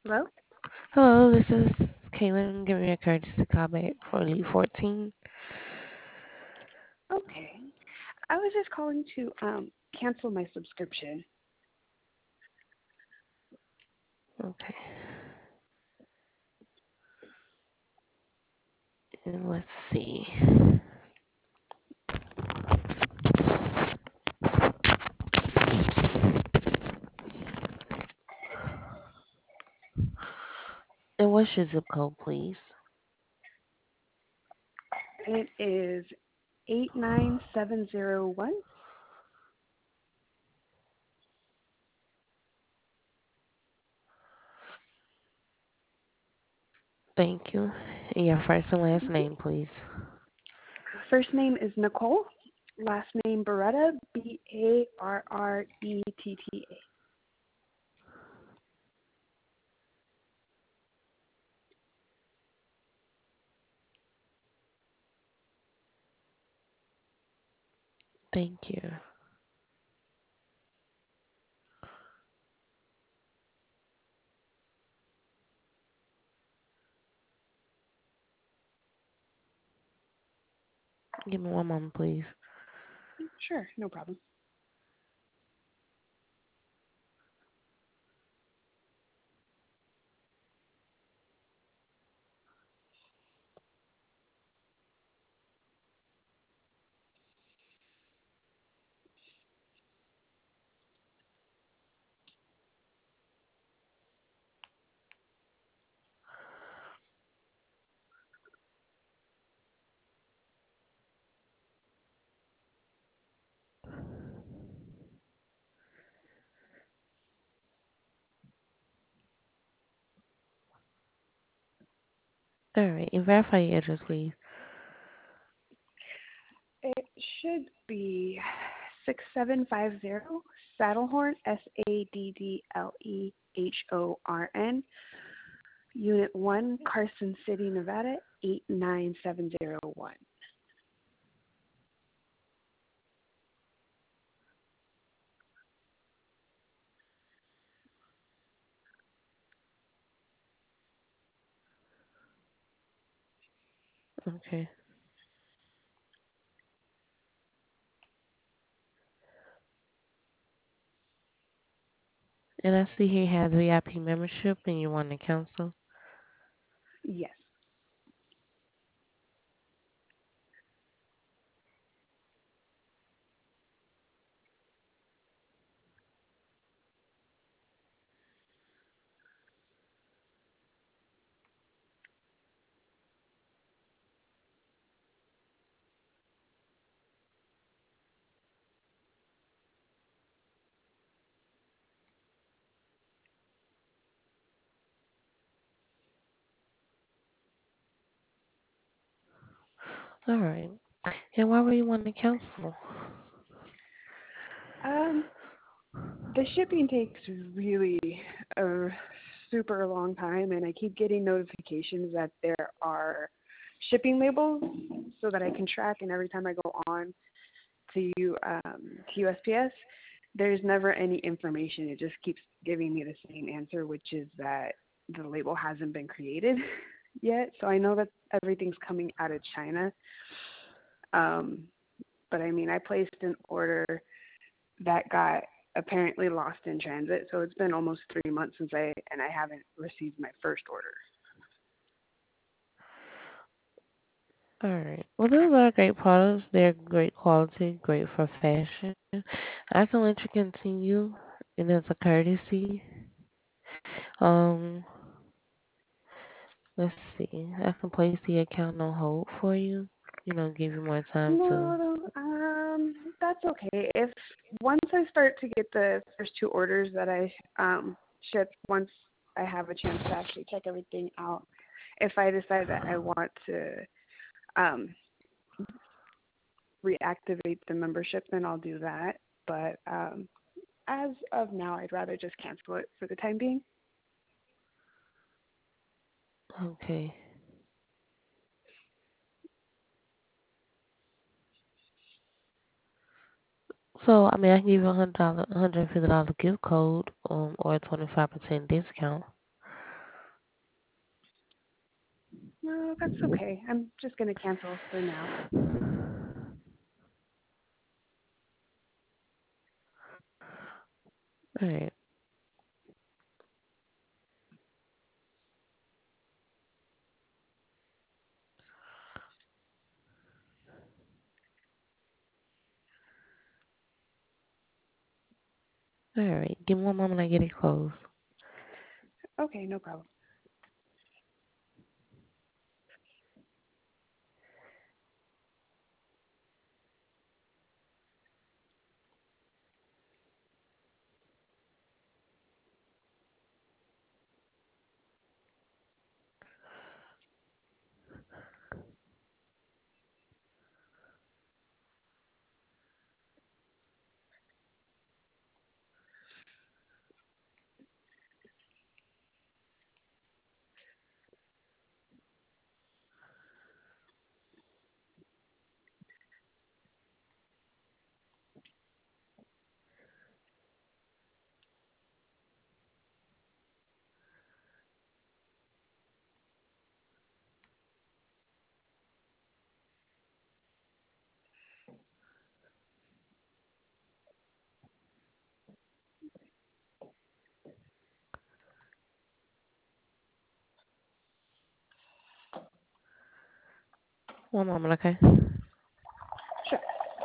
Hello? Hello, this is Kaylin giving you a courtesy call back for Elite 14. Okay. I was just calling to cancel my subscription. Okay, and let's see. And what's your zip code, please? It is 89701. Thank you. And your first and last Mhm. name, please. First name is Nicole. Last name Beretta, Barretta. Thank you. Give me one moment, please. Sure, no problem. All right, and verify your address, please. It should be 6750 Saddlehorn, Saddlehorn, Unit 1, Carson City, Nevada, 89701. Okay. And I see here you have the VIP membership and you want to cancel. Yes. All right. And why were you wanting to cancel? Um, the shipping takes really a super long time, and I keep getting notifications that there are shipping labels so that I can track. And every time I go on to USPS, there's never any information. It just keeps giving me the same answer, which is that the label hasn't been created yet. So I know that everything's coming out of China. Um, but I mean, I placed an order that got apparently lost in transit. So it's been almost 3 months since I haven't received my first order. All right. Well, those are great products. They're great quality, great for fashion. I can let you continue, and as a courtesy, um, let's see. I can place the account on hold for you. Give you more time to. That's okay. If once I start to get the first two orders that I ship, once I have a chance to actually check everything out, if I decide that I want to um, reactivate the membership, then I'll do that. But as of now, I'd rather just cancel it for the time being. Okay. So, I mean, I can give you $100, $150 gift code, or a 25% discount. No, that's okay. I'm just gonna cancel for now. All right. All right. Give me one moment. I get it closed. Okay, no problem. One moment, okay? Sure.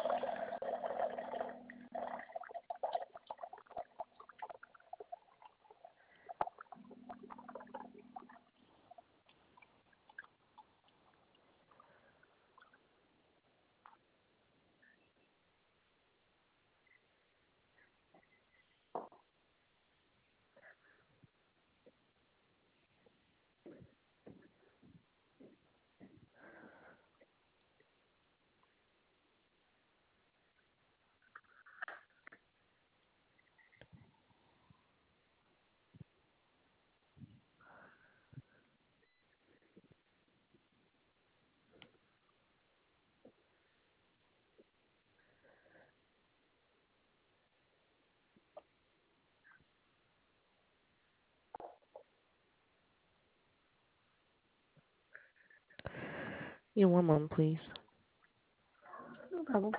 Yeah, one moment, please. No problem.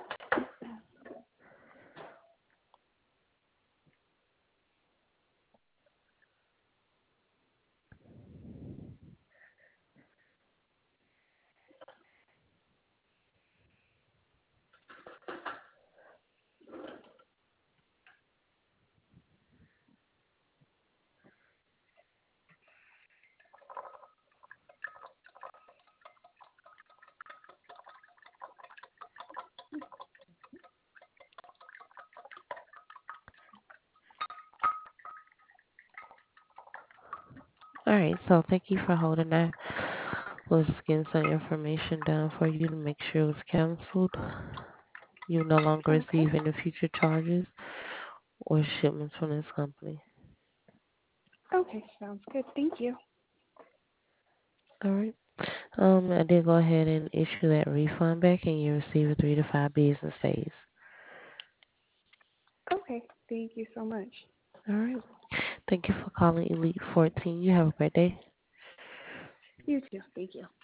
All right. So thank you for holding that. Was getting some information down for you to make sure it was canceled. You no longer Okay. receive any future charges or shipments from this company. Okay, sounds good. Thank you. All right. I did go ahead and issue that refund back, and you receive it 3 to 5 business days. Okay, thank you so much. All right. Thank you for calling Elite 14. You have a great day. You too. Thank you.